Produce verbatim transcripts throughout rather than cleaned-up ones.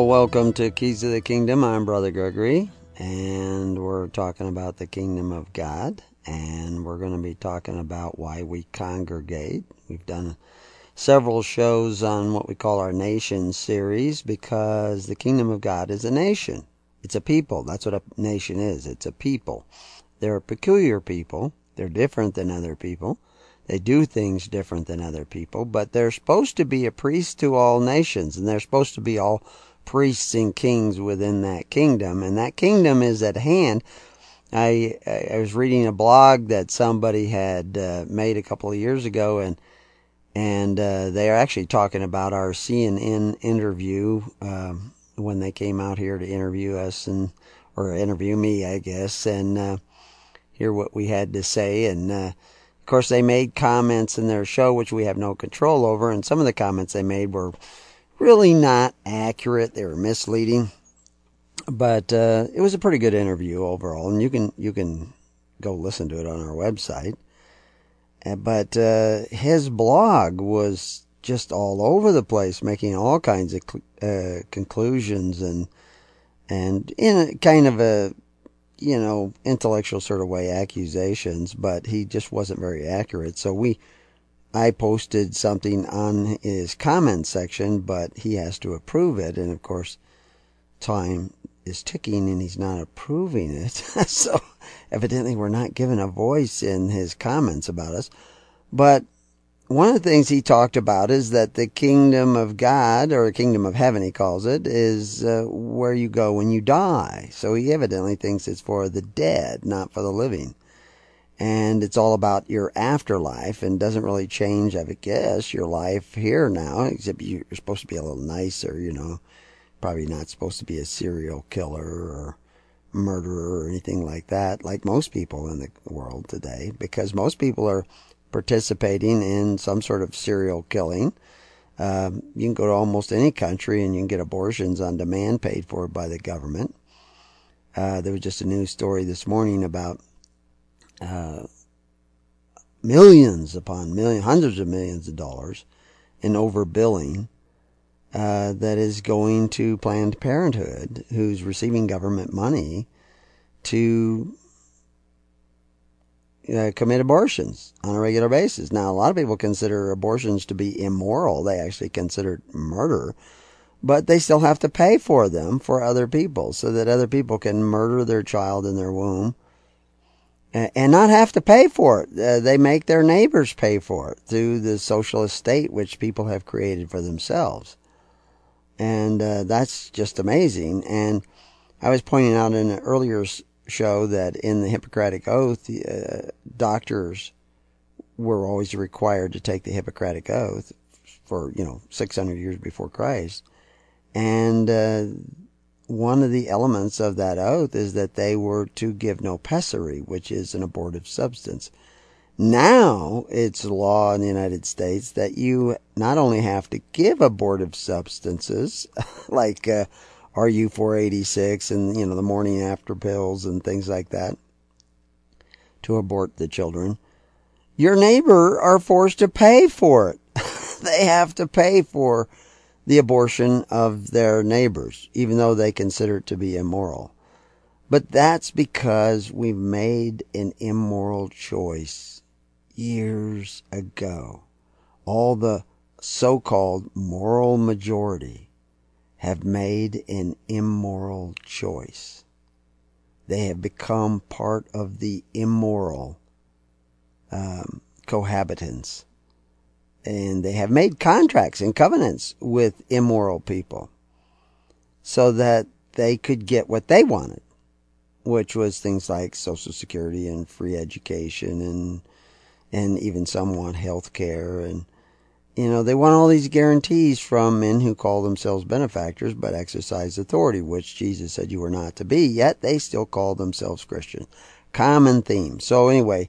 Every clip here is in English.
Well, welcome to Keys of the Kingdom. I'm Brother Gregory, and we're talking about the Kingdom of God, and we're going to be talking about why we congregate. We've done several shows on what we call our nation series because the Kingdom of God is a nation. It's a people. That's what a nation is. It's a people. They're a peculiar people. They're different than other people. They do things different than other people, but they're supposed to be a priest to all nations, and they're supposed to be all priests and kings within that kingdom, and that kingdom is at hand. I I was reading a blog that somebody had uh, made a couple of years ago, and and uh, they are actually talking about our C N N interview um, when they came out here to interview us, and or interview me, I guess, and uh, hear what we had to say, and uh, of course, they made comments in their show which we have no control over, and some of the comments they made were really not accurate. They were misleading, but uh, it was a pretty good interview overall, and you can you can go listen to it on our website. Uh, but uh, his blog was just all over the place, making all kinds of uh, conclusions and and in a kind of a you know, intellectual sort of way, accusations, but he just wasn't very accurate. So we, I posted something on his comment section, but he has to approve it. And of course, time is ticking and he's not approving it. So evidently we're not given a voice in his comments about us. But one of the things he talked about is that the kingdom of God, or kingdom of heaven he calls it, is uh, where you go when you die. So he evidently thinks it's for the dead, not for the living. And it's all about your afterlife and doesn't really change, I would guess, your life here now, except you're supposed to be a little nicer, you know. Probably not supposed to be a serial killer or murderer or anything like that, like most people in the world today, because most people are participating in some sort of serial killing. Um, you can go to almost any country and you can get abortions on demand paid for by the government. Uh, there was just a news story this morning about uh, millions upon millions, hundreds of millions of dollars in overbilling uh, that is going to Planned Parenthood, who's receiving government money to Uh, commit abortions on a regular basis. Now, a lot of people consider abortions to be immoral. They actually consider it murder, but they still have to pay for them for other people so that other people can murder their child in their womb and, and not have to pay for it. Uh, they make their neighbors pay for it through the socialist state which people have created for themselves. And uh, that's just amazing. And I was pointing out in an earlier show that in the Hippocratic Oath, uh, doctors were always required to take the Hippocratic Oath for, you know, six hundred years before Christ. And uh, one of the elements of that oath is that they were to give no pessary, which is an abortive substance. Now it's law in the United States that you not only have to give abortive substances, like uh, R U four eighty-six and, you know, the morning after pills and things like that to abort the children. Your neighbor are forced to pay for it. They have to pay for the abortion of their neighbors, even though they consider it to be immoral. But that's because we've made an immoral choice years ago. All the so-called moral majority have made an immoral choice. They have become part of the immoral um, cohabitants. And they have made contracts and covenants with immoral people so that they could get what they wanted, which was things like Social Security and free education, and and even some want health care, and you know, they want all these guarantees from men who call themselves benefactors but exercise authority, which Jesus said you were not to be, yet they still call themselves Christian. Common theme. So anyway,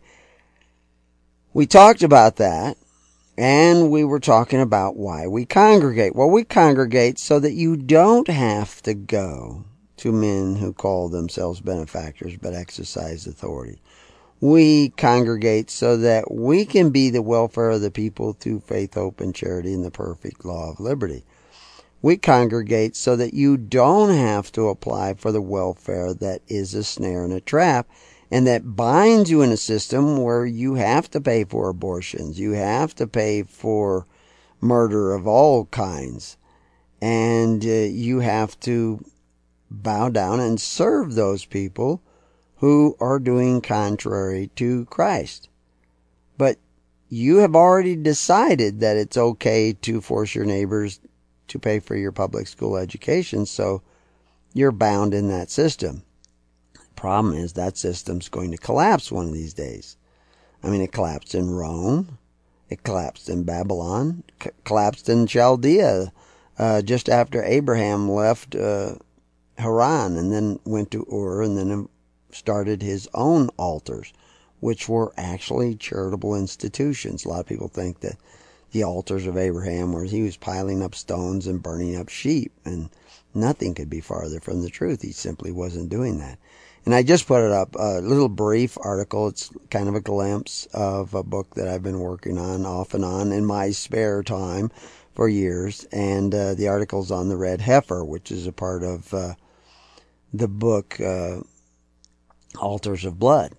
we talked about that, and we were talking about why we congregate. Well, we congregate so that you don't have to go to men who call themselves benefactors but exercise authority. We congregate so that we can be the welfare of the people through faith, hope, and charity and the perfect law of liberty. we congregate so that you don't have to apply for the welfare that is a snare and a trap, and that binds you in a system where you have to pay for abortions, you have to pay for murder of all kinds, and uh, you have to bow down and serve those people who are doing contrary to Christ. But you have already decided that it's okay to force your neighbors to pay for your public school education, so you're bound in that system. The problem is that system's going to collapse one of these days. I mean, it collapsed in Rome, it collapsed in Babylon, c- collapsed in Chaldea uh, just after Abraham left uh, Haran and then went to Ur and then started his own altars, which were actually charitable institutions. A lot of people think that the altars of Abraham where he was piling up stones and burning up sheep, and nothing could be farther from the truth. He simply wasn't doing that. And I just put it up, a little brief article. It's kind of a glimpse of a book that I've been working on off and on in my spare time for years, and uh, the article's on the red heifer, which is a part of uh, the book uh, Altars of Blood.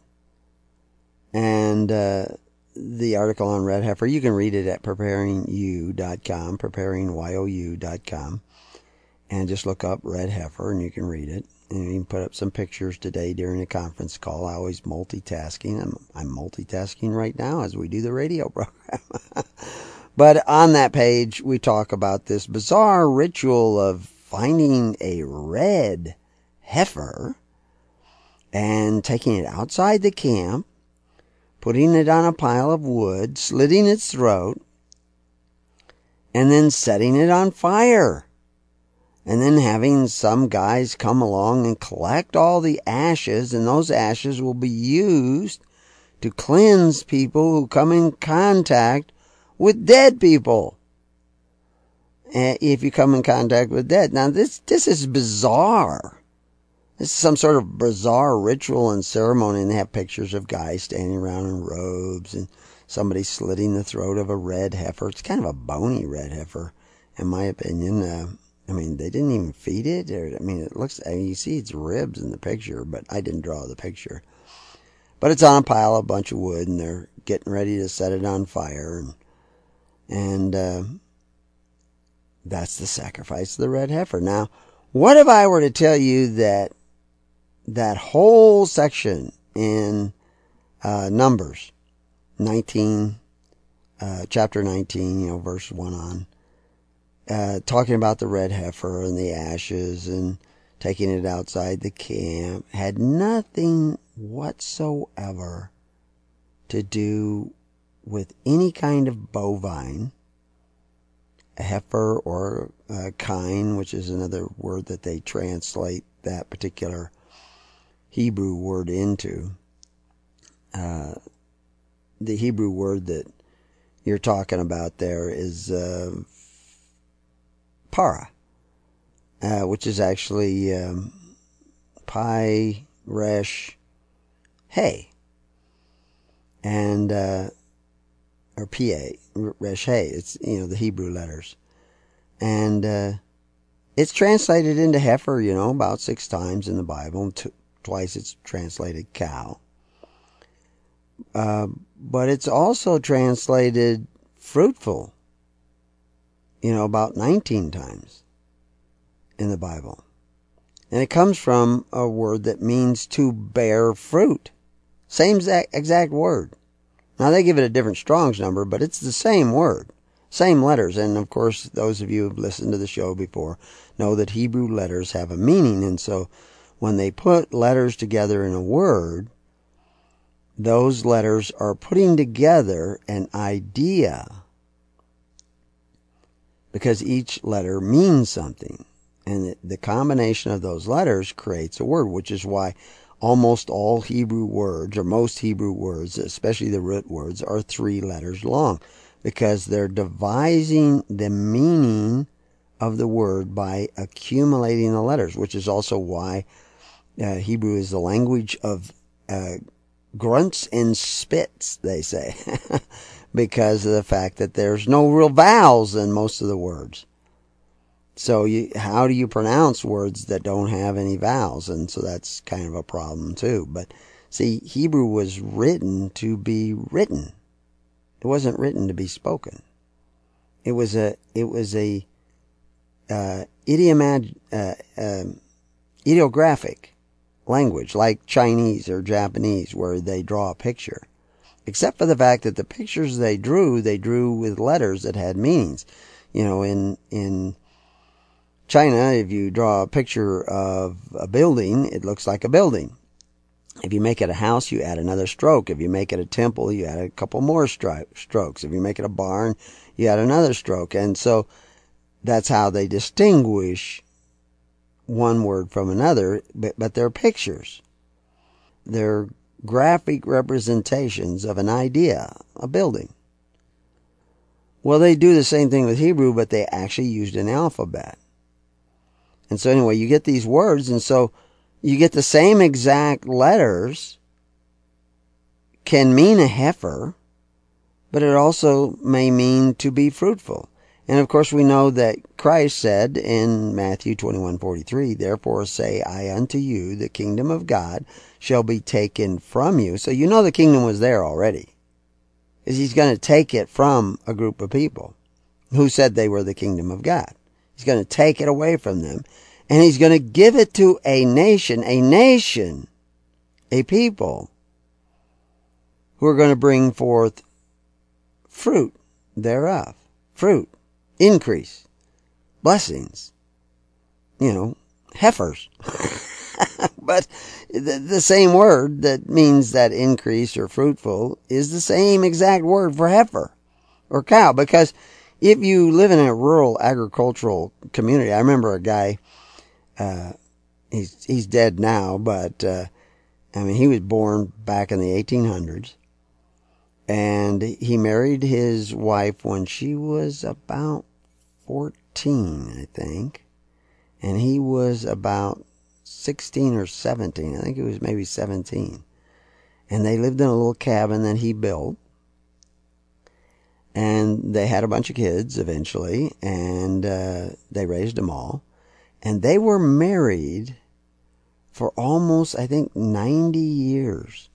And uh, the article on red heifer, you can read it at preparing you dot com, preparing you dot com, and just look up red heifer and you can read it. And you can put up some pictures today during a conference call. I always multitasking. I'm, I'm multitasking right now as we do the radio program. But on that page, we talk about this bizarre ritual of finding a red heifer and taking it outside the camp, putting it on a pile of wood, slitting its throat, and then setting it on fire. And then having some guys come along and collect all the ashes, and those ashes will be used to cleanse people who come in contact with dead people. If you come in contact with dead. Now, this, this is bizarre. This is some sort of bizarre ritual and ceremony, and they have pictures of guys standing around in robes and somebody slitting the throat of a red heifer. It's kind of a bony red heifer, in my opinion. Uh, I mean, they didn't even feed it. Or, I mean, it looks, I mean, you see its ribs in the picture, but I didn't draw the picture. But it's on a pile of a bunch of wood, and they're getting ready to set it on fire. And, and uh, that's the sacrifice of the red heifer. Now, what if I were to tell you that that whole section in uh, Numbers nineteen, uh, chapter nineteen, you know, verse one on, Uh, talking about the red heifer and the ashes and taking it outside the camp, had nothing whatsoever to do with any kind of bovine, a heifer or a kine, which is another word that they translate that particular Hebrew word into. Uh, the Hebrew word that you're talking about there is uh, para, uh, which is actually um, pi, resh, hey, and uh, or pa, resh, hey. It's, you know, the Hebrew letters, and uh, it's translated into heifer, you know, about six times in the Bible, and t- twice it's translated cow. Uh, but it's also translated fruitful, you know, about nineteen times in the Bible. And it comes from a word that means to bear fruit. Same exact, exact word. Now, they give it a different Strong's number, but it's the same word. Same letters. And, of course, those of you who have listened to the show before know that Hebrew letters have a meaning. And so when they put letters together in a word, those letters are putting together an idea, because each letter means something. And the combination of those letters creates a word, which is why almost all Hebrew words, or most Hebrew words, especially the root words, are three letters long, because they're devising the meaning of the word by accumulating the letters, which is also why uh, Hebrew is the language of uh, grunts and spits, they say, because of the fact that there's no real vowels in most of the words. So you, how do you pronounce words that don't have any vowels? And so that's kind of a problem too. But see, Hebrew was written to be written. It wasn't written to be spoken. It was a it was a uh, idiomag, uh, uh, ideographic language, like Chinese or Japanese, where they draw a picture. Except for the fact that the pictures they drew, they drew with letters that had meanings. You know, in in China, if you draw a picture of a building, it looks like a building. If you make it a house, you add another stroke. If you make it a temple, you add a couple more stri- strokes. If you make it a barn, you add another stroke. And so that's how they distinguish one word from another, but, but they're pictures. They're graphic representations of an idea, a building. Well, they do the same thing with Hebrew, but they actually used an alphabet. And so anyway, you get these words, and so you get the same exact letters can mean a heifer, but it also may mean to be fruitful. And of course we know that Christ said in Matthew twenty-one forty-three, therefore say I unto you, the kingdom of God shall be taken from you. So you know the kingdom was there already. Is he's going to take it from a group of people who said they were the kingdom of God. He's going to take it away from them. And he's going to give it to a nation, a nation, a people who are going to bring forth fruit thereof. Fruit, increase, blessings, you know, heifers. But the, the same word that means that increase or fruitful is the same exact word for heifer or cow. Because if you live in a rural agricultural community, I remember a guy, uh, he's, he's dead now, but, uh, I mean, he was born back in the eighteen hundreds, and he married his wife when she was about fourteen, I think, and he was about sixteen or seventeen. I think it was maybe seventeen. And they lived in a little cabin that he built. And they had a bunch of kids eventually, and uh, they raised them all. And they were married for almost, I think, ninety years.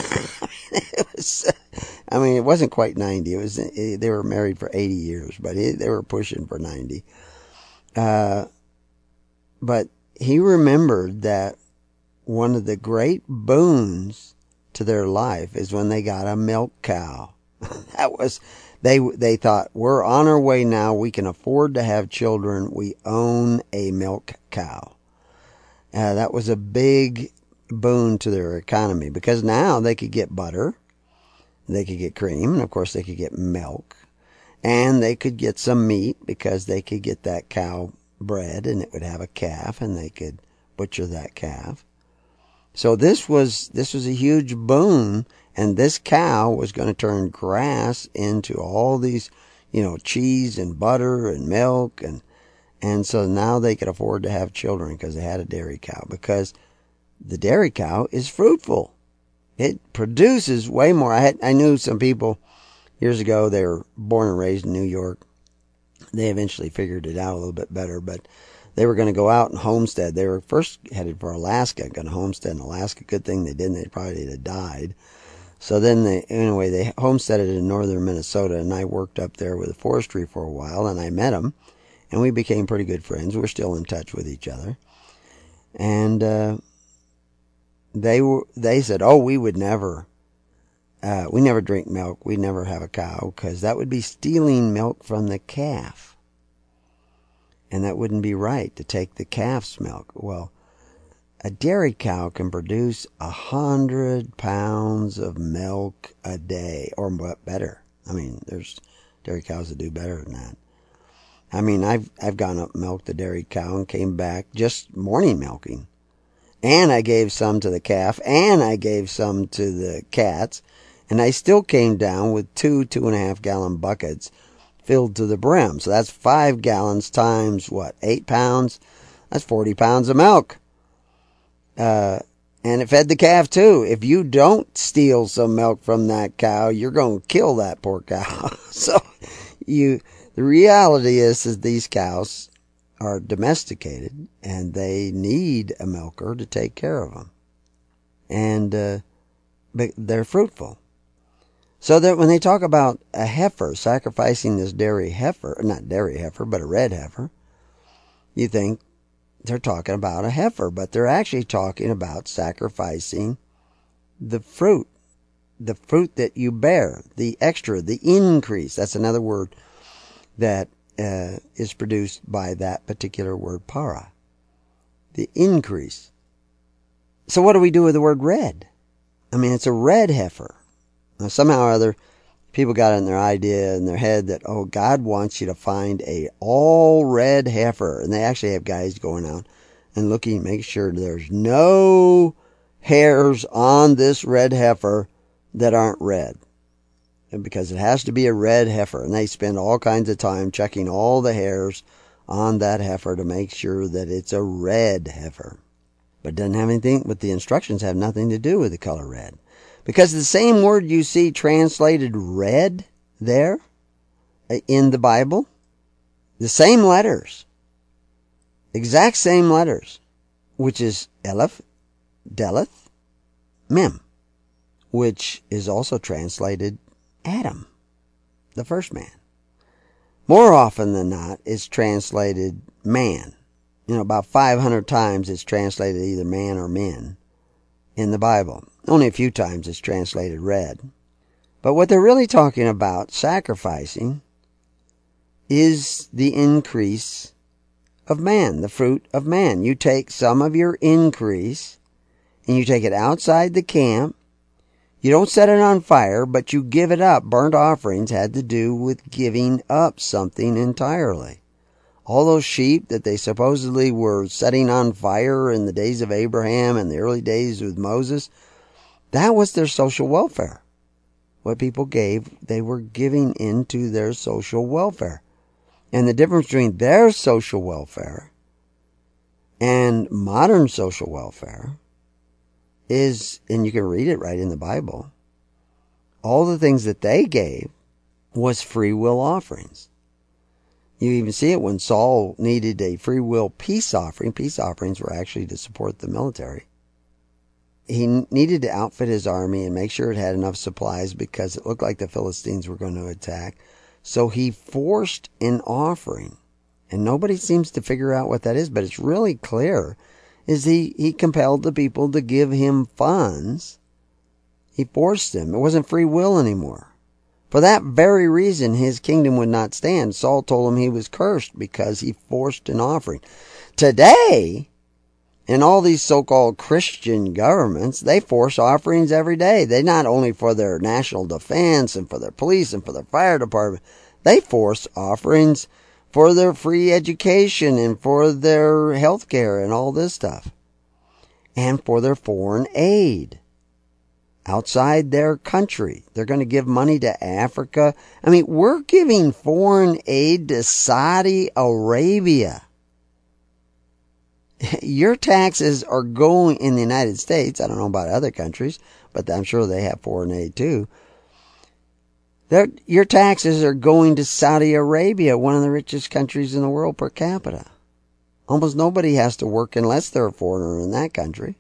it was, I mean, it wasn't quite ninety. It was they were married for eighty years, but it, they were pushing for ninety. Uh, but he remembered that one of the great boons to their life is when they got a milk cow. That was, they, they thought, we're on our way now. We can afford to have children. We own a milk cow. Uh, that was a big boon to their economy, because now they could get butter, they could get cream, and of course they could get milk, and they could get some meat because they could get that cow bred and it would have a calf and they could butcher that calf. So this was this was a huge boon, and this cow was going to turn grass into all these, you know, cheese and butter and milk, and and so now they could afford to have children because they had a dairy cow, because the dairy cow is fruitful. It produces way more. I had I knew some people years ago, they were born and raised in New York. They eventually figured it out a little bit better, but they were going to go out and homestead. They were first headed for Alaska, going to homestead in Alaska. Good thing they didn't. They probably would have died. So then they, anyway, they homesteaded in northern Minnesota, and I worked up there with forestry for a while, and I met them, and we became pretty good friends. We're still in touch with each other. And uh, they were, they said, oh, we would never, uh, we never drink milk. We never have a cow, because that would be stealing milk from the calf. And that wouldn't be right, to take the calf's milk. Well, a dairy cow can produce a hundred pounds of milk a day, or better. I mean, there's dairy cows that do better than that. I mean, I've I've gone up and milked the dairy cow and came back just morning milking. And I gave some to the calf, and I gave some to the cats, and I still came down with two two and a half gallon buckets filled to the brim. So that's five gallons times, what, eight pounds? That's forty pounds of milk. Uh, and it fed the calf too. If you don't steal some milk from that cow, you're going to kill that poor cow. So you, the reality is, is these cows are domesticated, and they need a milker to take care of them. And uh, but they're fruitful. So that when they talk about a heifer, sacrificing this dairy heifer, not dairy heifer, but a red heifer, you think they're talking about a heifer, but they're actually talking about sacrificing the fruit, the fruit that you bear, the extra, the increase. That's another word that uh, is produced by that particular word, para. The increase. So what do we do with the word red? I mean, it's a red heifer. Now, somehow or other, people got in their idea in their head that, oh, God wants you to find a all red heifer. And they actually have guys going out and looking, make sure there's no hairs on this red heifer that aren't red. And because it has to be a red heifer. And they spend all kinds of time checking all the hairs on that heifer to make sure that it's a red heifer. But it doesn't have anything, but the instructions have nothing to do with the color red. Because the same word you see translated red there in the Bible, the same letters, exact same letters, which is Aleph, Deleth, Mem, which is also translated Adam, the first man. More often than not, it's translated man. You know, about five hundred times it's translated either man or men in the Bible. Only a few times it's translated red. But what they're really talking about, sacrificing, is the increase of man, the fruit of man. You take some of your increase and you take it outside the camp. You don't set it on fire, but you give it up. Burnt offerings had to do with giving up something entirely. All those sheep that they supposedly were setting on fire in the days of Abraham and the early days with Moses, that was their social welfare. What people gave, they were giving into their social welfare. And the difference between their social welfare and modern social welfare is, and you can read it right in the Bible, all the things that they gave was free will offerings. You even see it when Saul needed a free will peace offering. Peace offerings were actually to support the military. He needed to outfit his army and make sure it had enough supplies because it looked like the Philistines were going to attack. So he forced an offering. And nobody seems to figure out what that is, but it's really clear. Is he, he compelled the people to give him funds. He forced them. It wasn't free will anymore. For that very reason, his kingdom would not stand. Saul told him he was cursed because he forced an offering. Today, in all these so-called Christian governments, they force offerings every day. They not only for their national defense and for their police and for their fire department, they force offerings for their free education and for their health care and all this stuff. And for their foreign aid. Outside their country. They're going to give money to Africa. I mean, we're giving foreign aid to Saudi Arabia. Your taxes are going in the United States. I don't know about other countries, but I'm sure they have foreign aid too. They're, your taxes are going to Saudi Arabia, one of the richest countries in the world per capita. Almost nobody has to work unless they're a foreigner in that country.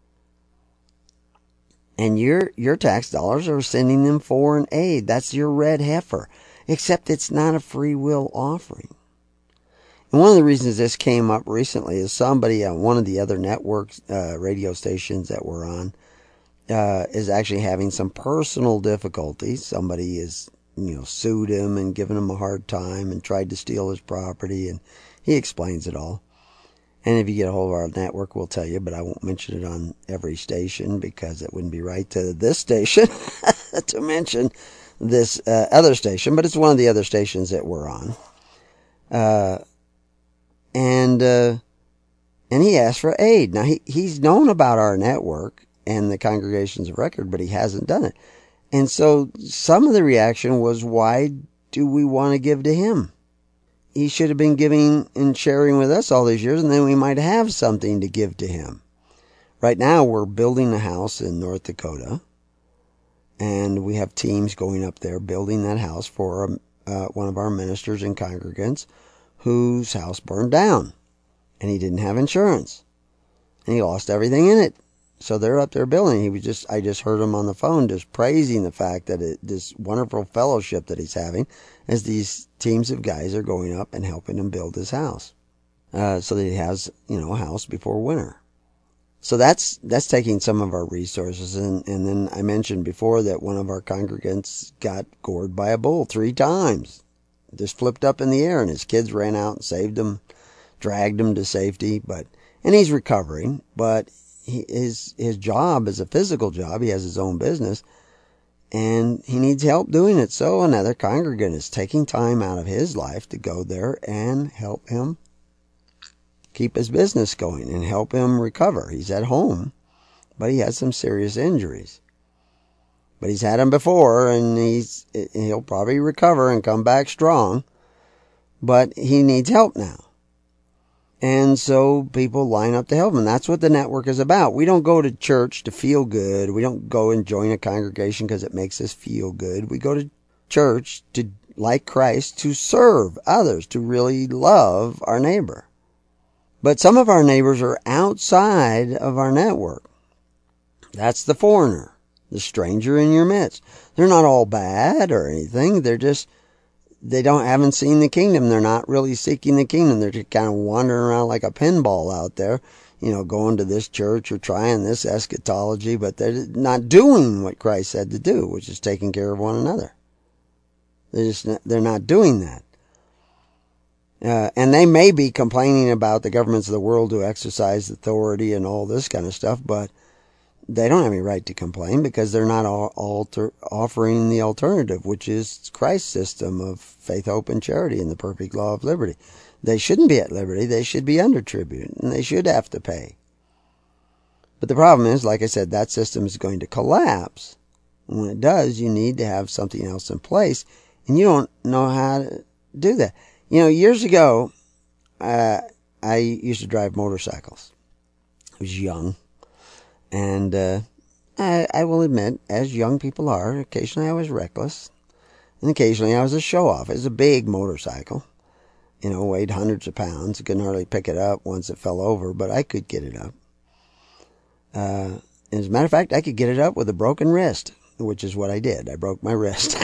And your your tax dollars are sending them foreign aid. That's your red heifer. Except it's not a free will offering. And one of the reasons this came up recently is somebody on one of the other networks, uh, radio stations that we're on, uh, is actually having some personal difficulties. Somebody is, you know, sued him and given him a hard time and tried to steal his property, and he explains it all. And if you get a hold of our network, we'll tell you, but I won't mention it on every station because it wouldn't be right to this station to mention this uh, other station, but it's one of the other stations that we're on. Uh, and uh, and he asked for aid. Now, he, he's known about our network and the Congregations of Record, but he hasn't done it. And so some of the reaction was, why do we want to give to him? He should have been giving and sharing with us all these years, and then we might have something to give to him. Right now, we're building a house in North Dakota, and we have teams going up there building that house for uh, one of our ministers and congregants whose house burned down, and he didn't have insurance, and he lost everything in it. So they're up there building. He was just, I just heard him on the phone just praising the fact that it, this wonderful fellowship that he's having as these teams of guys are going up and helping him build his house, uh, so that he has, you know, a house before winter. So that's that's taking some of our resources. And, and then I mentioned before that one of our congregants got gored by a bull three times. Just flipped up in the air, and his kids ran out and saved him, dragged him to safety. But and he's recovering, but he, his his job is a physical job. He has his own business, and he needs help doing it. So another congregant is taking time out of his life to go there and help him keep his business going and help him recover. He's at home, but he has some serious injuries. But he's had them before, and he's he'll probably recover and come back strong. But he needs help now. And so people line up to help him. That's what the network is about. We don't go to church to feel good. We don't go and join a congregation because it makes us feel good. We go to church to, like Christ, to serve others, to really love our neighbor. But some of our neighbors are outside of our network. That's the foreigner, the stranger in your midst. They're not all bad or anything. They're just, they don't haven't seen the kingdom. They're not really seeking the kingdom. They're just kind of wandering around like a pinball out there, you know, going to this church or trying this eschatology, but they're not doing what Christ said to do, which is taking care of one another. They're just, they're not doing that. Uh, and they may be complaining about the governments of the world who exercise authority and all this kind of stuff, but they don't have any right to complain because they're not all alter, offering the alternative, which is Christ's system of faith, hope, and charity and the perfect law of liberty. They shouldn't be at liberty. They should be under tribute, and they should have to pay. But the problem is, like I said, that system is going to collapse. And when it does, you need to have something else in place, and you don't know how to do that. You know, years ago, uh, I used to drive motorcycles. I was young. And uh, I, I will admit, as young people are, occasionally I was reckless. And occasionally I was a show-off. It was a big motorcycle. You know, weighed hundreds of pounds. I couldn't hardly pick it up once it fell over, but I could get it up. Uh, as a matter of fact, I could get it up with a broken wrist, which is what I did. I broke my wrist.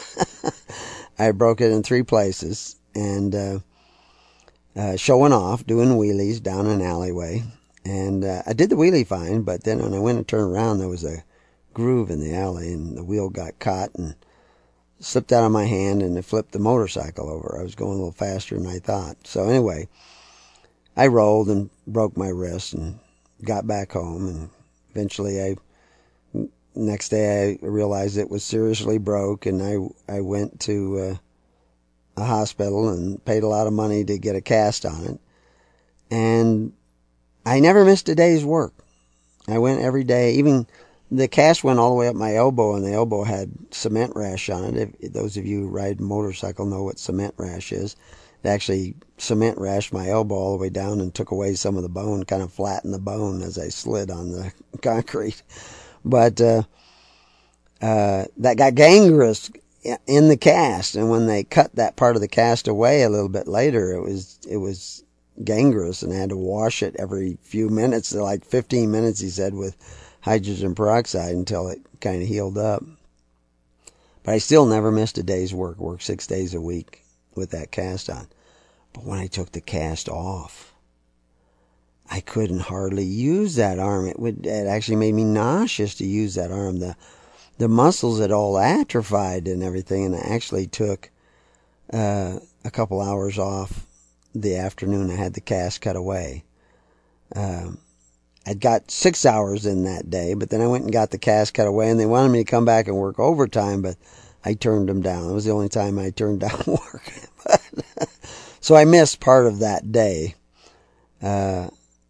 I broke it in three places. And uh, uh, showing off, doing wheelies down an alleyway. And uh, I did the wheelie fine, but then when I went to turn around, there was a groove in the alley, and the wheel got caught and slipped out of my hand, and it flipped the motorcycle over. I was going a little faster than I thought. So anyway, I rolled and broke my wrist and got back home. And eventually, I next day I realized it was seriously broke, and I I went to Uh, a hospital and paid a lot of money to get a cast on it. And I never missed a day's work. I went every day. Even the cast went all the way up my elbow, and the elbow had cement rash on it. If those of you who ride motorcycle know what cement rash is. It actually cement rashed my elbow all the way down and took away some of the bone, kind of flattened the bone as I slid on the concrete. But uh, uh, that got gangrenous in the cast, and when they cut that part of the cast away a little bit later, it was it was gangrenous, and I had to wash it every few minutes, like fifteen minutes, he said, with hydrogen peroxide until it kind of healed up. But I still never missed a day's work. Worked six days a week with that cast on. But when I took the cast off, I couldn't hardly use that arm. It would it actually made me nauseous to use that arm. The The muscles had all atrophied and everything, and I actually took uh, a couple hours off the afternoon I had the cast cut away. Um, I'd got six hours in that day, but then I went and got the cast cut away, and they wanted me to come back and work overtime, but I turned them down. It was the only time I turned down work. So I missed part of that day uh,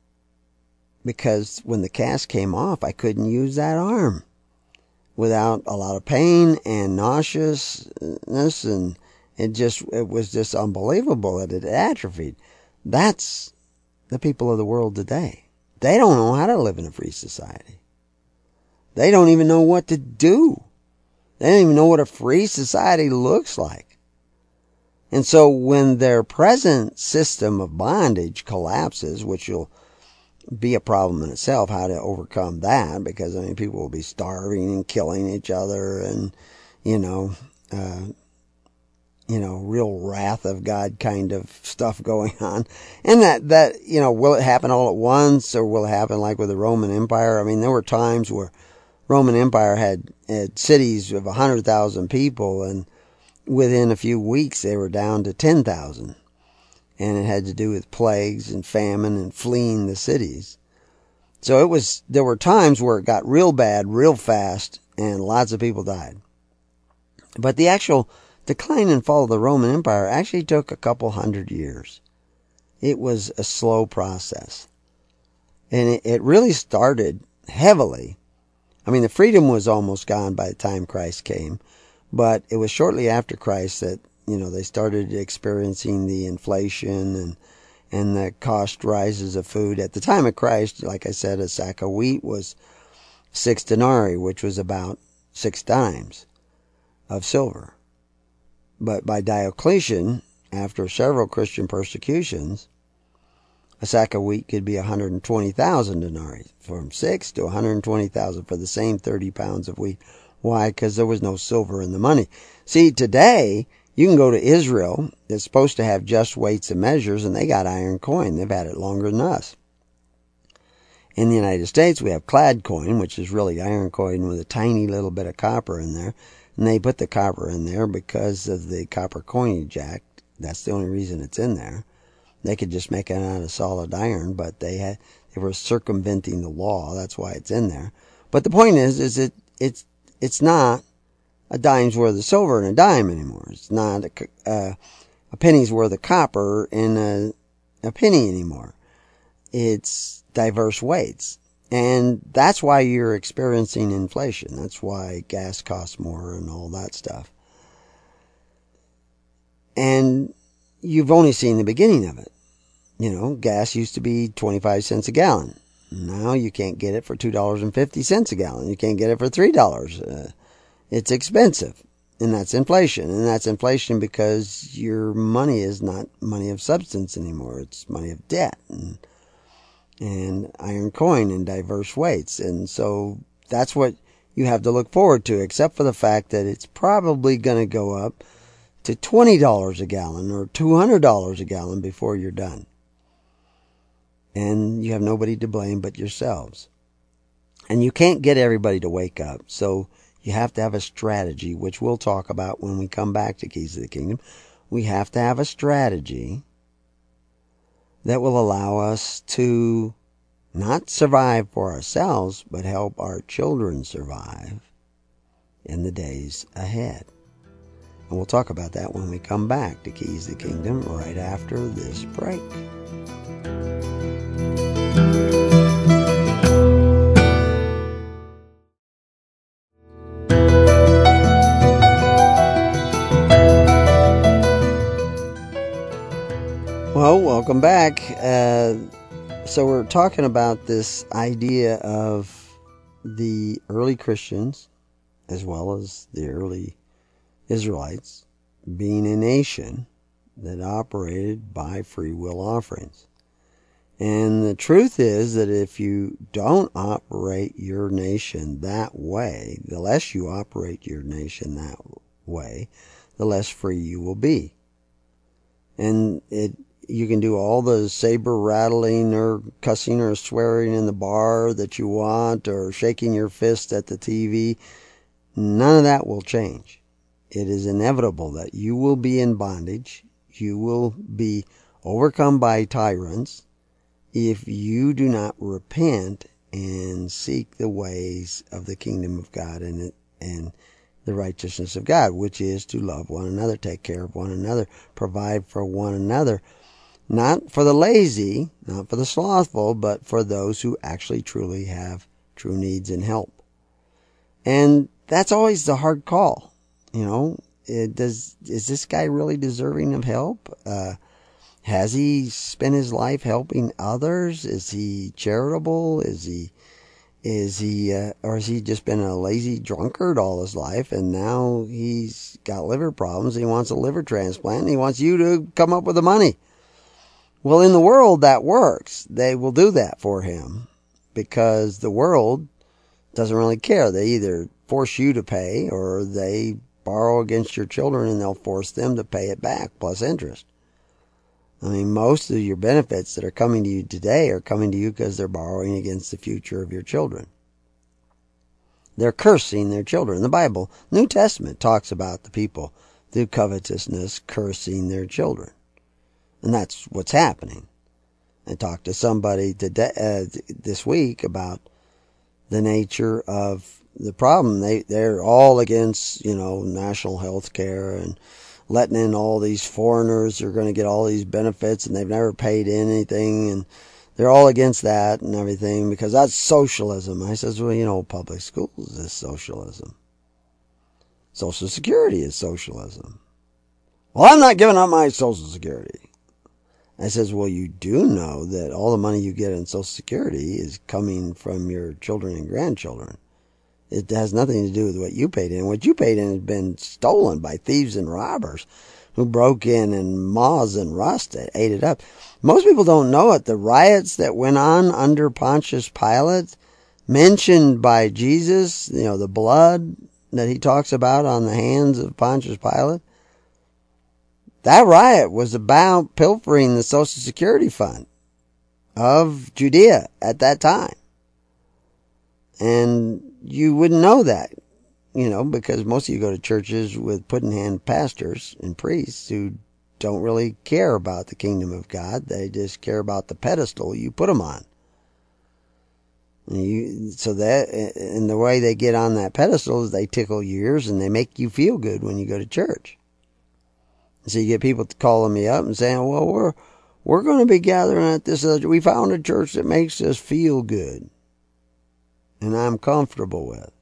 because when the cast came off, I couldn't use that arm without a lot of pain and nauseousness, and it just it was just unbelievable that it atrophied. That's the people of the world today. They don't know how to live in a free society. They don't even know what to do. They don't even know what a free society looks like. And so when their present system of bondage collapses, which will be a problem in itself, how to overcome that, because, I mean, people will be starving and killing each other and, you know, uh, you know, real wrath of God kind of stuff going on. And that, that, you know, will it happen all at once, or will it happen like with the Roman Empire? I mean, there were times where Roman Empire had, had cities of one hundred thousand people, and within a few weeks they were down to ten thousand. And it had to do with plagues and famine and fleeing the cities. So it was, there were times where it got real bad real fast and lots of people died. But the actual decline and fall of the Roman Empire actually took a couple hundred years. It was a slow process. And it, it really started heavily. I mean, the freedom was almost gone by the time Christ came, but it was shortly after Christ that, you know, they started experiencing the inflation and and the cost rises of food. At the time of Christ, like I said, a sack of wheat was six denarii, which was about six dimes of silver. But by Diocletian, after several Christian persecutions, a sack of wheat could be one hundred twenty thousand denarii, from six to one hundred twenty thousand for the same thirty pounds of wheat. Why? Because there was no silver in the money. See, today, you can go to Israel. It's supposed to have just weights and measures, and they got iron coin. They've had it longer than us. In the United States, we have clad coin, which is really iron coin with a tiny little bit of copper in there. And they put the copper in there because of the Copper Coinage Act. That's the only reason it's in there. They could just make it out of solid iron, but they had they were circumventing the law. That's why it's in there. But the point is, is it it's it's not a dime's worth of silver in a dime anymore. It's not a, uh, a penny's worth of copper in a, a penny anymore. It's diverse weights. And that's why you're experiencing inflation. That's why gas costs more and all that stuff. And you've only seen the beginning of it. You know, gas used to be twenty-five cents a gallon. Now you can't get it for two dollars and fifty cents a gallon. You can't get it for three dollars. Uh, it's expensive. And that's inflation. And that's inflation because your money is not money of substance anymore. It's money of debt and, and iron coin in diverse weights. And so that's what you have to look forward to, except for the fact that it's probably going to go up to twenty dollars a gallon or two hundred dollars a gallon before you're done. And you have nobody to blame but yourselves. And you can't get everybody to wake up. So you have to have a strategy, which we'll talk about when we come back to Keys of the Kingdom. We have to have a strategy that will allow us to not survive for ourselves, but help our children survive in the days ahead. And we'll talk about that when we come back to Keys of the Kingdom right after this break. Well, welcome back. Uh, so we're talking about this idea of the early Christians as well as the early Israelites being a nation that operated by free will offerings. And the truth is that if you don't operate your nation that way, the less you operate your nation that way, the less free you will be. And it you can do all the saber rattling or cussing or swearing in the bar that you want or shaking your fist at the T V. None of that will change. It is inevitable that you will be in bondage. You will be overcome by tyrants if you do not repent and seek the ways of the kingdom of God and and the righteousness of God, which is to love one another, take care of one another, provide for one another. Not for the lazy, not for the slothful, but for those who actually truly have true needs and help. And that's always the hard call. You know, it does, is this guy really deserving of help? Uh, has he spent his life helping others? Is he charitable? Is he, Is he, uh, or has he just been a lazy drunkard all his life, and now he's got liver problems, he wants a liver transplant, and he wants you to come up with the money? Well, in the world, that works. They will do that for him, because the world doesn't really care. They either force you to pay, or they borrow against your children, and they'll force them to pay it back, plus interest. I mean, most of your benefits that are coming to you today are coming to you because they're borrowing against the future of your children. They're cursing their children. The Bible, New Testament, talks about the people through covetousness cursing their children. And that's what's happening. I talked to somebody today, uh, this week about the nature of the problem. They, they're all against, you know, national health care and letting in all these foreigners who are going to get all these benefits, and they've never paid in anything, and they're all against that and everything because that's socialism. I says, well, you know, public schools is socialism. Social Security is socialism. Well, I'm not giving up my Social Security. I says, well, you do know that all the money you get in Social Security is coming from your children and grandchildren. It has nothing to do with what you paid in. What you paid in has been stolen by thieves and robbers who broke in and moths and rust ate it up. Most people don't know it. The riots that went on under Pontius Pilate, mentioned by Jesus, you know, the blood that he talks about on the hands of Pontius Pilate, that riot was about pilfering the Social Security fund of Judea at that time. And you wouldn't know that, you know, because most of you go to churches with put-in-hand pastors and priests who don't really care about the kingdom of God. They just care about the pedestal you put them on. And you, so that, and the way they get on that pedestal is they tickle your ears and they make you feel good when you go to church. So you get people calling me up and saying, well, we're, we're going to be gathering at this, uh, we found a church that makes us feel good and I'm comfortable with.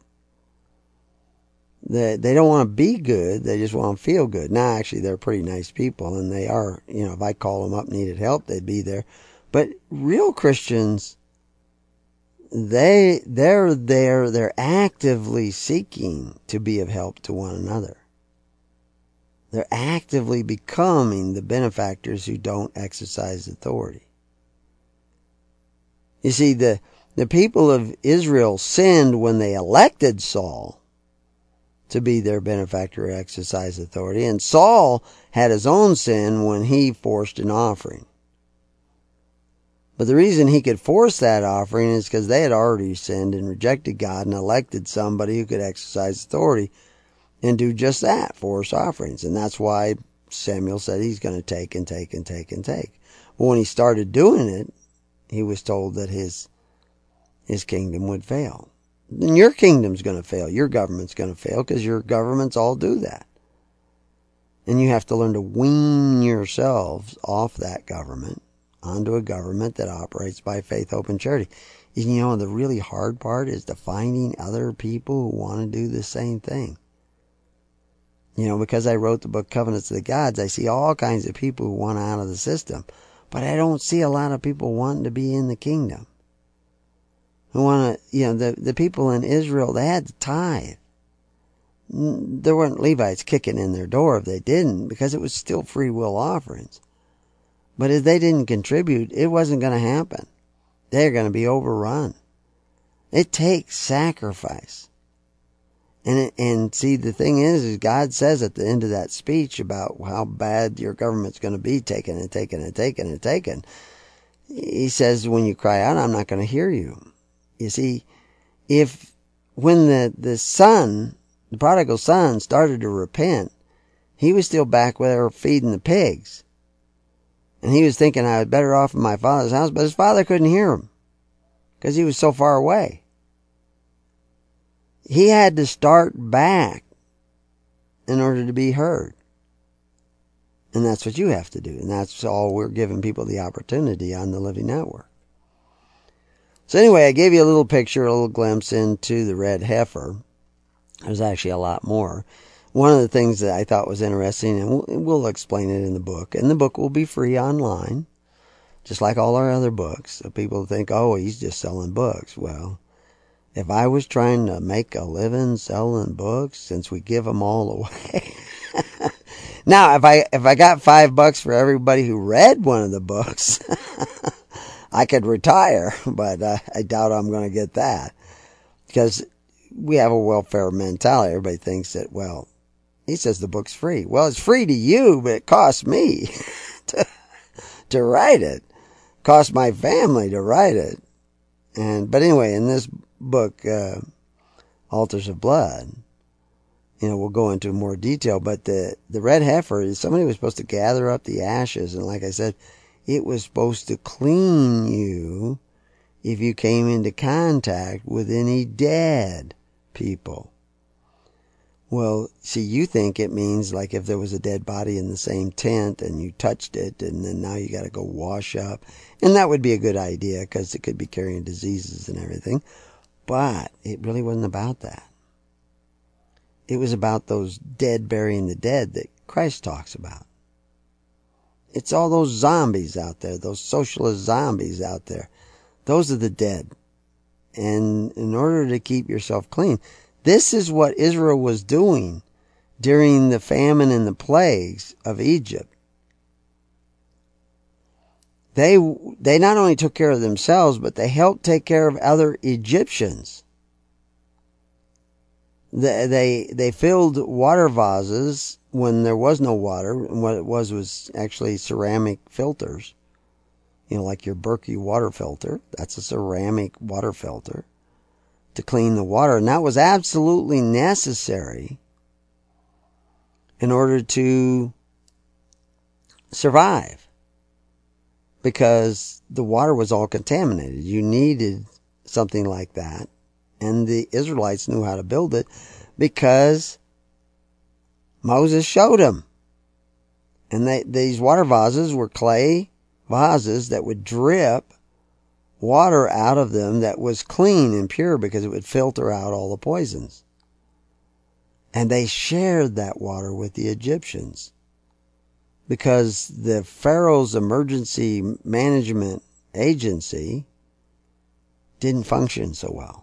They, they don't want to be good, they just want to feel good. Now, actually, they're pretty nice people, and they are, you know, if I call them up and needed help, they'd be there. But real Christians, they, they're there, they're actively seeking to be of help to one another. They're actively becoming the benefactors who don't exercise authority. You see, the The people of Israel sinned when they elected Saul to be their benefactor or exercise authority. And Saul had his own sin when he forced an offering. But the reason he could force that offering is because they had already sinned and rejected God and elected somebody who could exercise authority and do just that, force offerings. And that's why Samuel said he's going to take and take and take and take. But when he started doing it, he was told that his his kingdom would fail. Then your kingdom's going to fail. Your government's going to fail because your governments all do that. And you have to learn to wean yourselves off that government onto a government that operates by faith, hope, and charity. And you know, the really hard part is to finding other people who want to do the same thing. You know, because I wrote the book Covenants of the Gods, I see all kinds of people who want out of the system. But I don't see a lot of people wanting to be in the kingdom. Who want to, you know, the, the people in Israel, they had to tithe. There weren't Levites kicking in their door if they didn't, because it was still free will offerings. But if they didn't contribute, it wasn't going to happen. They're going to be overrun. It takes sacrifice. And, and see, the thing is, is God says at the end of that speech about how bad your government's going to be, taking and taking and taking and taking. He says, when you cry out, I'm not going to hear you. You see, if when the, the son, the prodigal son, started to repent, he was still back there feeding the pigs. And he was thinking I was better off in my father's house, but his father couldn't hear him because he was so far away. He had to start back in order to be heard. And that's what you have to do. And that's all we're giving people the opportunity on the Living Network. So anyway, I gave you a little picture, a little glimpse into the red heifer. There's actually a lot more. One of the things that I thought was interesting, and we'll, we'll explain it in the book, and the book will be free online, just like all our other books. So people think, oh, he's just selling books. Well, if I was trying to make a living selling books, since we give them all away. Now, if I if I got five bucks for everybody who read one of the books, I could retire, but uh, I doubt I'm going to get that, because we have a welfare mentality. Everybody thinks that, well, he says the book's free. Well, it's free to you, but it costs me to, to write it. It cost my family to write it. And but anyway, in this book, uh, Altars of Blood, you know, we'll go into more detail, but the, the red heifer is somebody who was supposed to gather up the ashes, and like I said, it was supposed to clean you if you came into contact with any dead people. Well, see, you think it means like if there was a dead body in the same tent and you touched it, and then now you got to go wash up, and that would be a good idea because it could be carrying diseases and everything, but it really wasn't about that. It was about those dead burying the dead that Christ talks about. It's all those zombies out there, those socialist zombies out there. Those are the dead. And in order to keep yourself clean, this is what Israel was doing during the famine and the plagues of Egypt. They, they not only took care of themselves, but they helped take care of other Egyptians. They, they, they filled water vases when there was no water, and what it was was actually ceramic filters. You know, like your Berkey water filter. That's a ceramic water filter to clean the water. And that was absolutely necessary in order to survive, because the water was all contaminated. You needed something like that. And the Israelites knew how to build it because Moses showed them. And they, these water vases were clay vases that would drip water out of them that was clean and pure because it would filter out all the poisons. And they shared that water with the Egyptians because the Pharaoh's emergency management agency didn't function so well.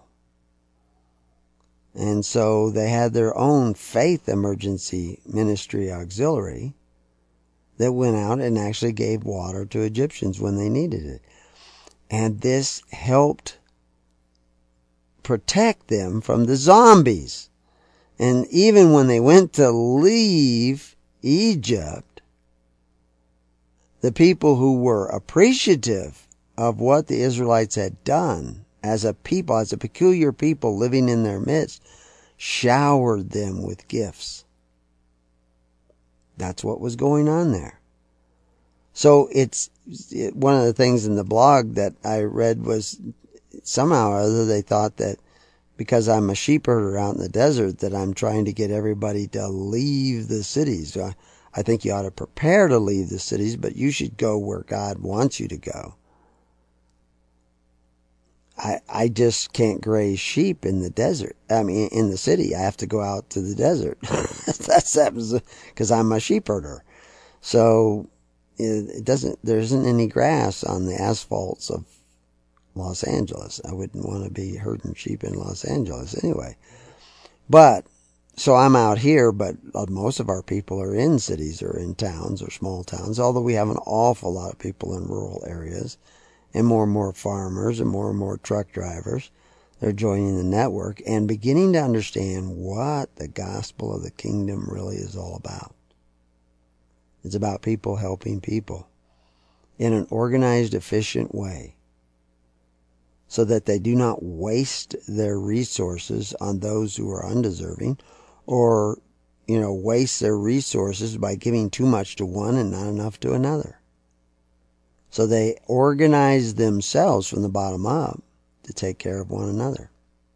And so they had their own faith emergency ministry auxiliary that went out and actually gave water to Egyptians when they needed it. And this helped protect them from the zombies. And even when they went to leave Egypt, the people who were appreciative of what the Israelites had done as a people, as a peculiar people living in their midst, showered them with gifts. That's what was going on there. So it's it, one of the things in the blog that I read was somehow or other they thought that because I'm a sheep herder out in the desert that I'm trying to get everybody to leave the cities. I, I think you ought to prepare to leave the cities, but you should go where God wants you to go. I, I just can't graze sheep in the desert. I mean, in the city. I have to go out to the desert. That's because I'm a sheep herder. So it doesn't, there isn't any grass on the asphalts of Los Angeles. I wouldn't want to be herding sheep in Los Angeles anyway. But, so I'm out here, but most of our people are in cities or in towns or small towns, although we have an awful lot of people in rural areas. And more and more farmers and more and more truck drivers, they're joining the network and beginning to understand what the gospel of the kingdom really is all about. It's about people helping people in an organized, efficient way so that they do not waste their resources on those who are undeserving, or, you know, waste their resources by giving too much to one and not enough to another. So they organize themselves from the bottom up to take care of one another.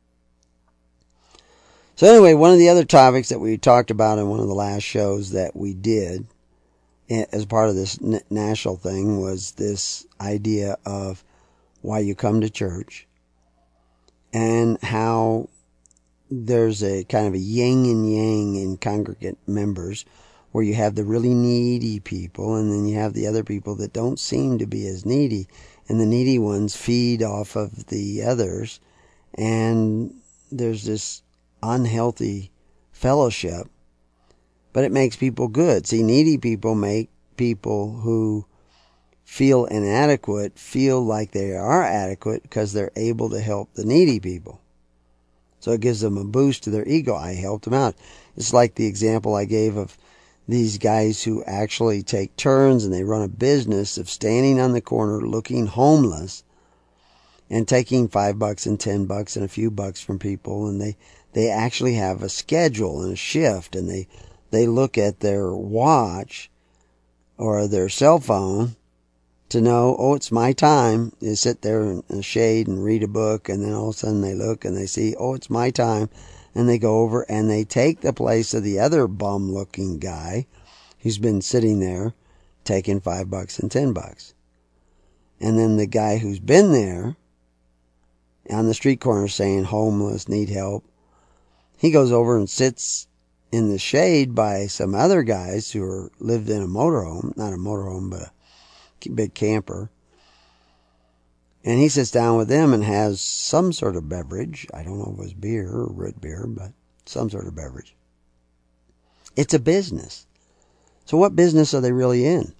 So anyway, one of the other topics that we talked about in one of the last shows that we did as part of this national thing was this idea of why you come to church and how there's a kind of a yin and yang in congregant members, where you have the really needy people and then you have the other people that don't seem to be as needy, and the needy ones feed off of the others And there's this unhealthy fellowship, but it makes people good. See, needy people make people who feel inadequate feel like they are adequate because they're able to help the needy people. So it gives them a boost to their ego. I helped them out. It's like the example I gave of these guys who actually take turns and they run a business of standing on the corner looking homeless and taking five bucks and ten bucks and a few bucks from people. And they, they actually have a schedule and a shift, and they, they look at their watch or their cell phone to know, oh, it's my time. They sit there in the shade and read a book, and then all of a sudden they look and they see, oh, it's my time. And they go over and they take the place of the other bum-looking guy who's been sitting there taking five bucks and ten bucks. And then the guy who's been there on the street corner saying homeless, need help, he goes over and sits in the shade by some other guys who are lived in a motorhome, not a motorhome, but a big camper, and he sits down with them and has some sort of beverage. I don't know if it was beer or root beer, but some sort of beverage. It's a business. So what business are they really in?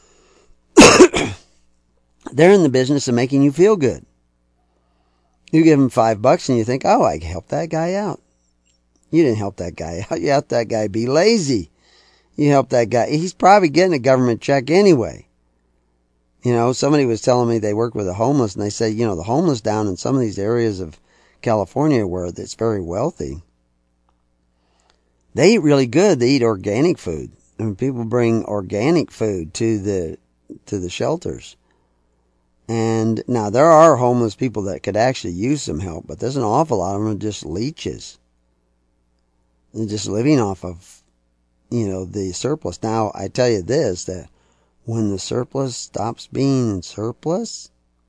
They're in the business of making you feel good. You give them five bucks and you think, oh, I helped that guy out. You didn't help that guy out. You helped that guy be lazy. You helped that guy. He's probably getting a government check anyway. You know, somebody was telling me they work with the homeless, and they say, you know, the homeless down in some of these areas of California where it's very wealthy, they eat really good. They eat organic food. I mean, people bring organic food to the to the shelters. And now there are homeless people that could actually use some help, but there's an awful lot of them are just leeches. They're just living off of, you know, the surplus. Now, I tell you this, that when the surplus stops being surplus,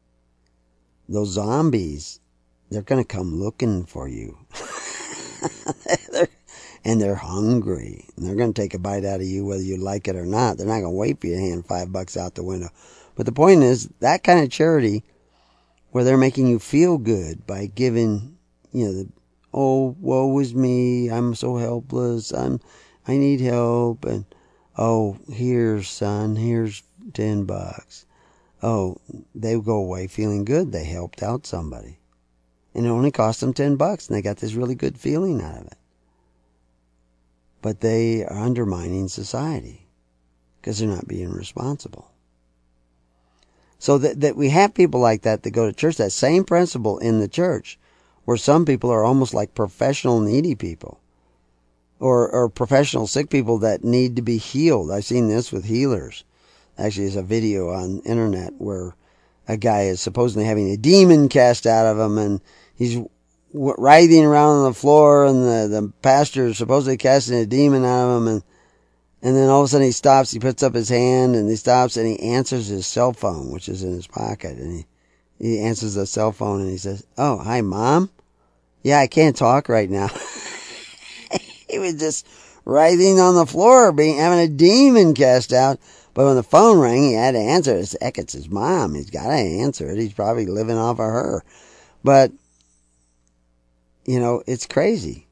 those zombies, they're going to come looking for you. they're, and they're hungry. And they're going to take a bite out of you whether you like it or not. They're not going to wait for you to hand five bucks out the window. But the point is, that kind of charity where they're making you feel good by giving, you know, the, oh, woe is me, I'm so helpless, I'm, I need help, and oh, here's, son, here's ten bucks. Oh, they go away feeling good. They helped out somebody. And it only cost them ten bucks, and they got this really good feeling out of it. But they are undermining society because they're not being responsible. So that, that we have people like that that go to church, that same principle in the church, where some people are almost like professional needy people. Or, or professional sick people that need to be healed. I've seen this with healers. Actually, there's a video on the internet where a guy is supposedly having a demon cast out of him, and he's writhing around on the floor, and the, the pastor is supposedly casting a demon out of him, and, and then all of a sudden he stops, he puts up his hand, and he stops, and he answers his cell phone, which is in his pocket, and he, he answers the cell phone, and he says, oh, hi, Mom? Yeah, I can't talk right now. He was just writhing on the floor, being having a demon cast out. But when the phone rang, he had to answer it. Heck, it's his mom. He's got to answer it. He's probably living off of her. But, you know, it's crazy.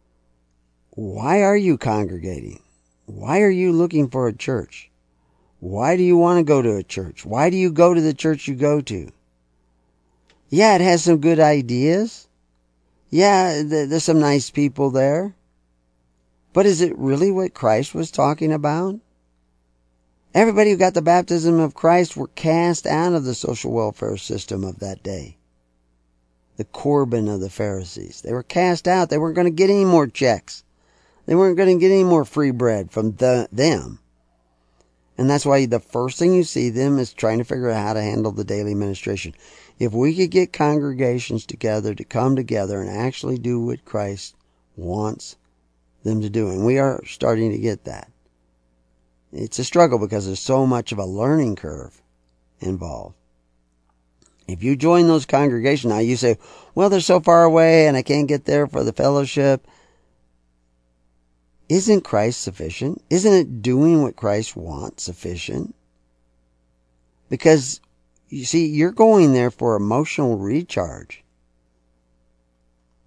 Why are you congregating? Why are you looking for a church? Why do you want to go to a church? Why do you go to the church you go to? Yeah, it has some good ideas. Yeah, there's some nice people there. But is it really what Christ was talking about? Everybody who got the baptism of Christ were cast out of the social welfare system of that day. The Corban of the Pharisees. They were cast out. They weren't going to get any more checks. They weren't going to get any more free bread from the, them. And that's why the first thing you see them is trying to figure out how to handle the daily ministration. If we could get congregations together to come together and actually do what Christ wants them to do, and we are starting to get that. It's a struggle because there's so much of a learning curve involved. If you join those congregations, now you say, well, they're so far away and I can't get there for the fellowship. Isn't Christ sufficient? Isn't it doing what Christ wants sufficient? Because, you see, you're going there for emotional recharge.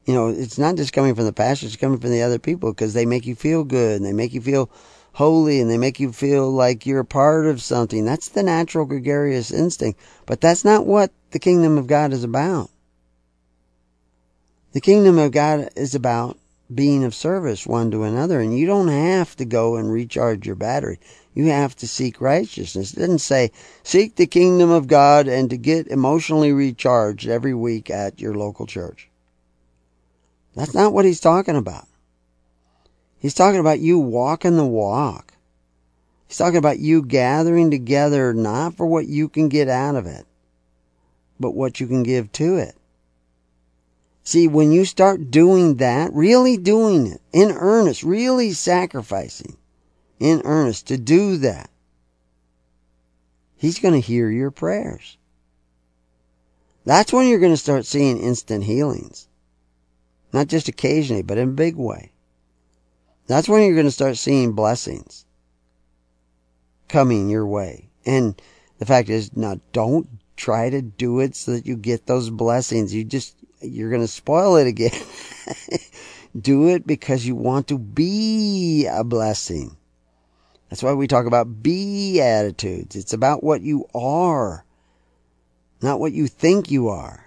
You know, it's not just coming from the pastor, it's coming from the other people, because they make you feel good and they make you feel holy and they make you feel like you're a part of something. That's the natural gregarious instinct. But that's not what the kingdom of God is about. The kingdom of God is about being of service one to another, and you don't have to go and recharge your battery. You have to seek righteousness. It doesn't say seek the kingdom of God and to get emotionally recharged every week at your local church. That's not what he's talking about. He's talking about you walking the walk. He's talking about you gathering together not for what you can get out of it, but what you can give to it. See, when you start doing that, really doing it in earnest, really sacrificing in earnest to do that, he's going to hear your prayers. That's when you're going to start seeing instant healings. Not just occasionally, but in a big way. That's when you're going to start seeing blessings coming your way. And the fact is, now don't try to do it so that you get those blessings. You just, you're going to spoil it again. Do it because you want to be a blessing. That's why we talk about be attitudes. It's about what you are, not what you think you are.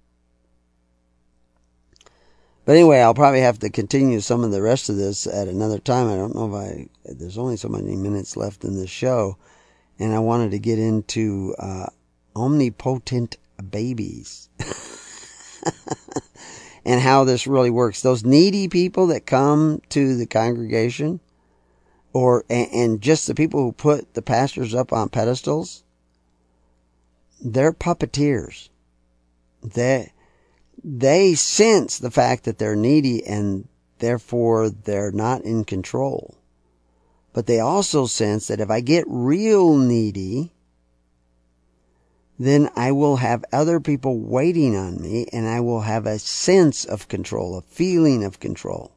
But anyway, I'll probably have to continue some of the rest of this at another time. I don't know if I, there's only so many minutes left in this show. And I wanted to get into uh, omnipotent babies. And how this really works. Those needy people that come to the congregation, or and, and just the people who put the pastors up on pedestals, they're puppeteers. They they sense the fact that they're needy and therefore they're not in control. But they also sense that if I get real needy, then I will have other people waiting on me and I will have a sense of control, a feeling of control.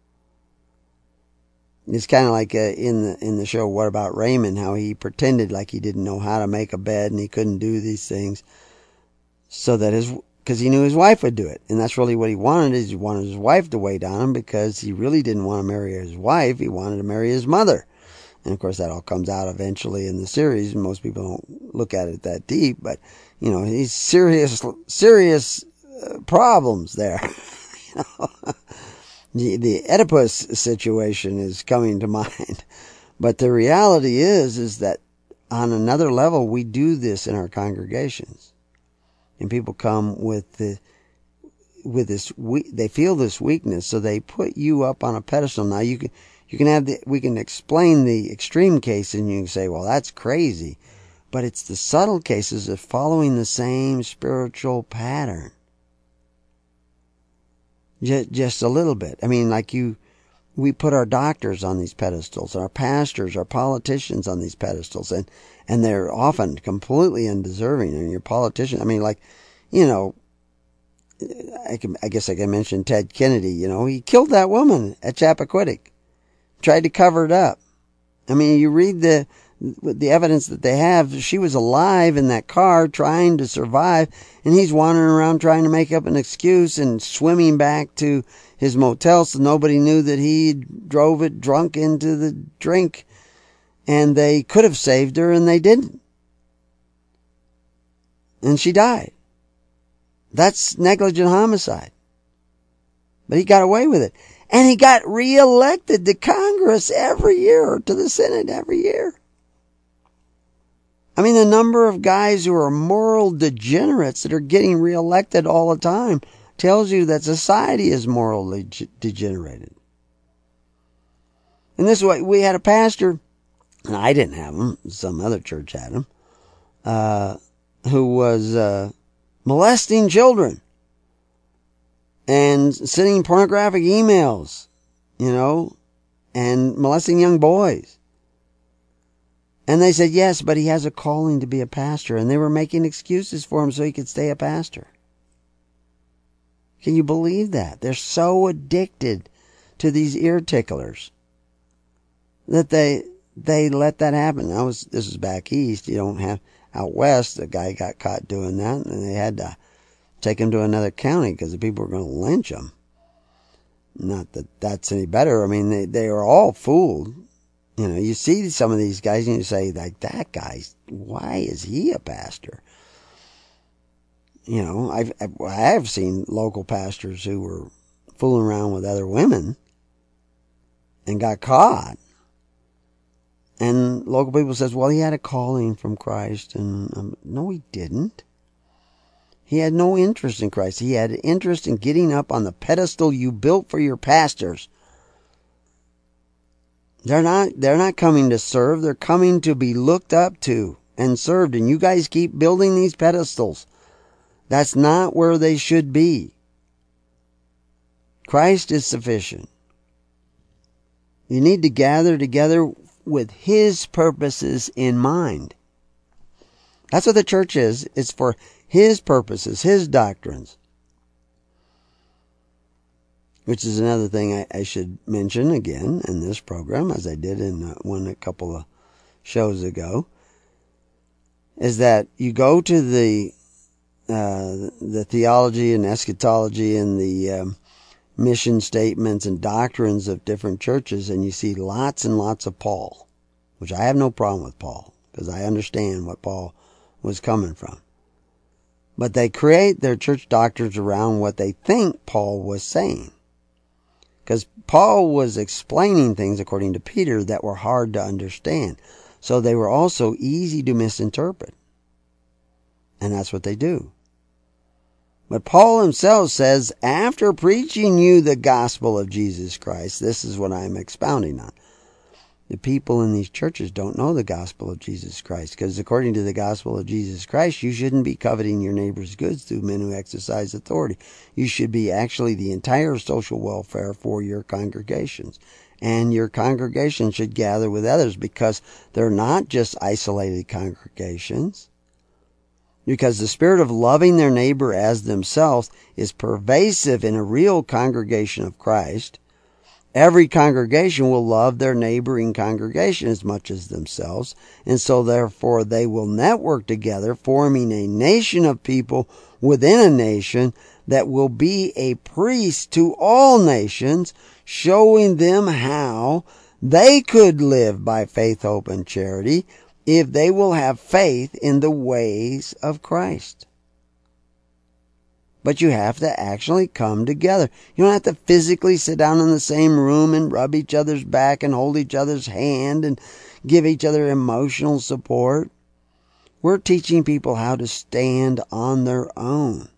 It's kind of like uh, in the in the show, What About Raymond, how he pretended like he didn't know how to make a bed and he couldn't do these things so that his, because he knew his wife would do it. And that's really what he wanted, is he wanted his wife to wait on him, because he really didn't want to marry his wife. He wanted to marry his mother. And of course that all comes out eventually in the series. Most people don't look at it that deep, but you know, he's serious, serious uh, problems there. You know, the, the Oedipus situation is coming to mind. But the reality is, is that on another level, we do this in our congregations. And people come with the, with this, we, they feel this weakness, so they put you up on a pedestal. Now you can, you can have the, we can explain the extreme case and you can say, well, that's crazy. But it's the subtle cases of following the same spiritual pattern. Just, just a little bit. I mean, like you, we put our doctors on these pedestals, our pastors, our politicians on these pedestals, and, and they're often completely undeserving. And your politician, I mean, like, you know, I, can, I guess I can mention Ted Kennedy. You know, he killed that woman at Chappaquiddick, tried to cover it up. I mean, you read the the evidence that they have. She was alive in that car trying to survive, and he's wandering around trying to make up an excuse and swimming back to his motel so nobody knew that he drove it drunk into the drink, and they could have saved her and they didn't. And she died. That's negligent homicide. But he got away with it. And he got reelected to Congress every year, or to the Senate every year. I mean, the number of guys who are moral degenerates that are getting reelected all the time tells you that society is morally ge- degenerated. And this is what we had a pastor, and I didn't have him, some other church had him, uh, who was uh, molesting children and sending pornographic emails, you know, and molesting young boys. And they said, yes, but he has a calling to be a pastor. And they were making excuses for him so he could stay a pastor. Can you believe that? They're so addicted to these ear ticklers that they they let that happen. I was this is back east. You don't have out west. The guy got caught doing that, and they had to take him to another county because the people were going to lynch him. Not that that's any better. I mean, they, they are all fooled. You know, you see some of these guys and you say, like, that guy, why is he a pastor? You know, I've, I've seen local pastors who were fooling around with other women and got caught. And local people says, well, he had a calling from Christ. And um, no, he didn't. He had no interest in Christ. He had interest in getting up on the pedestal you built for your pastors. They're not, they're not coming to serve. They're coming to be looked up to and served. And you guys keep building these pedestals. That's not where they should be. Christ is sufficient. You need to gather together with His purposes in mind. That's what the church is. It's for His purposes, His doctrines. Which is another thing I, I should mention again in this program, as I did in uh, one a couple of shows ago, is that you go to the uh, the theology and eschatology and the um, mission statements and doctrines of different churches, and you see lots and lots of Paul, which I have no problem with Paul, because I understand what Paul was coming from. But they create their church doctrines around what they think Paul was saying. Because Paul was explaining things, according to Peter, that were hard to understand. So they were also easy to misinterpret. And that's what they do. But Paul himself says, after preaching you the gospel of Jesus Christ, this is what I'm expounding on. The people in these churches don't know the gospel of Jesus Christ, because according to the gospel of Jesus Christ, you shouldn't be coveting your neighbor's goods through men who exercise authority. You should be actually the entire social welfare for your congregations. And your congregation should gather with others, because they're not just isolated congregations. Because the spirit of loving their neighbor as themselves is pervasive in a real congregation of Christ. Every congregation will love their neighboring congregation as much as themselves, and so therefore they will network together, forming a nation of people within a nation that will be a priest to all nations, showing them how they could live by faith, hope, and charity if they will have faith in the ways of Christ. But you have to actually come together. You don't have to physically sit down in the same room and rub each other's back and hold each other's hand and give each other emotional support. We're teaching people how to stand on their own,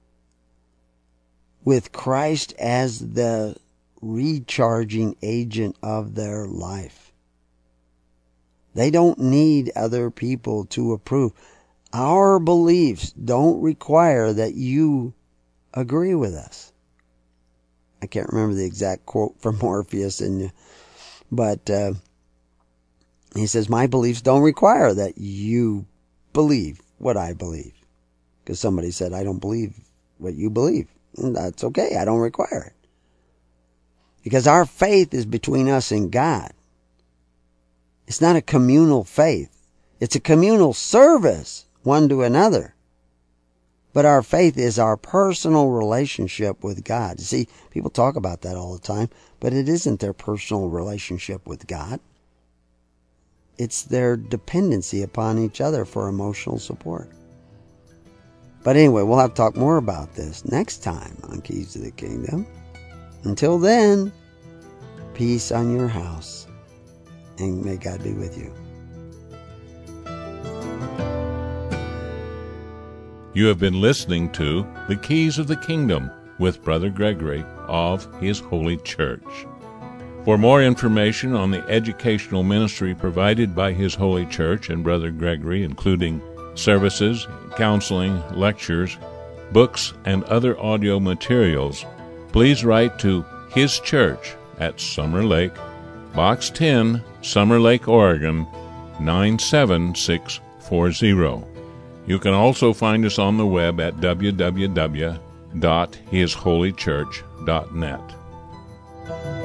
with Christ as the recharging agent of their life. They don't need other people to approve. Our beliefs don't require that you agree with us. I can't remember the exact quote from Morpheus, and but uh, he says, my beliefs don't require that you believe what I believe. Because somebody said, I don't believe what you believe. And that's okay. I don't require it. Because our faith is between us and God. It's not a communal faith. It's a communal service, one to another. But our faith is our personal relationship with God. You see, people talk about that all the time, but it isn't their personal relationship with God. It's their dependency upon each other for emotional support. But anyway, we'll have to talk more about this next time on Keys to the Kingdom. Until then, peace on your house, and may God be with you. You have been listening to The Keys of the Kingdom with Brother Gregory of His Holy Church. For more information on the educational ministry provided by His Holy Church and Brother Gregory, including services, counseling, lectures, books, and other audio materials, please write to His Church at Summer Lake, Box ten, Summer Lake, Oregon, nine seven six four zero. You can also find us on the web at w w w dot his holy church dot net.